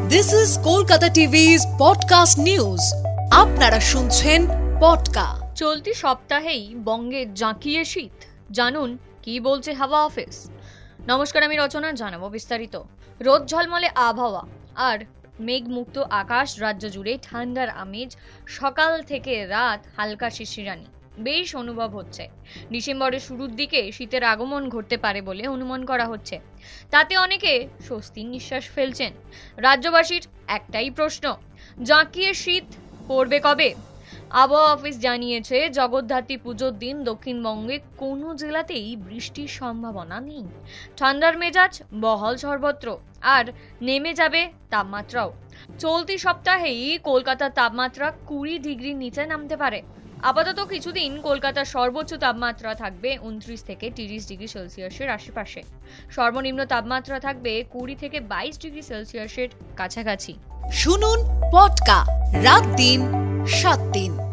This is Kolkata TV's podcast news. আপনারা শুনছেন পডকা। চলতি সপ্তাহেই বঙ্গে জাঁকিয়ে শীত, জানুন কি বলছে হাওয়া অফিস। নমস্কার, আমি রচনা, জানাবো বিস্তারিত। রোদ ঝলমলে আবহাওয়া আর মেঘমুক্ত আকাশ, রাজ্য জুড়ে ঠান্ডার আমেজ। সকাল থেকে রাত হালকা শিশিরানি বেশ অনুভব হচ্ছে। ডিসেম্বরের শুরুর দিকে শীতের আগমন ঘটতে পারে বলে অনুমান করা হচ্ছে। তাতে অনেকে স্বস্তির নিঃশ্বাস ফেলছেন। রাজ্যবাসীর একটাই প্রশ্ন, জাঁকিয়ে শীত পড়বে কবে? আবহাওয়া অফিস জানিয়েছে, জগদ্ধাত্রী পুজোর দিন দক্ষিণবঙ্গে কোনো জেলাতেই বৃষ্টির সম্ভাবনা নেই। ঠান্ডার মেজাজ বহাল সর্বত্র, আর নেমে যাবে তাপমাত্রাও। চলতি সপ্তাহেই কলকাতার তাপমাত্রা 20 ডিগ্রির নিচে নামতে পারে। আপাতত কিছুদিন কলকাতার সর্বোচ্চ তাপমাত্রা থাকবে 29 থেকে 30 ডিগ্রি সেলসিয়াসের আশেপাশে। সর্বনিম্ন তাপমাত্রা থাকবে 20 থেকে 22 ডিগ্রি সেলসিয়াসের কাছাকাছি। শুনুন পডকা, রাত দিন 7 দিন।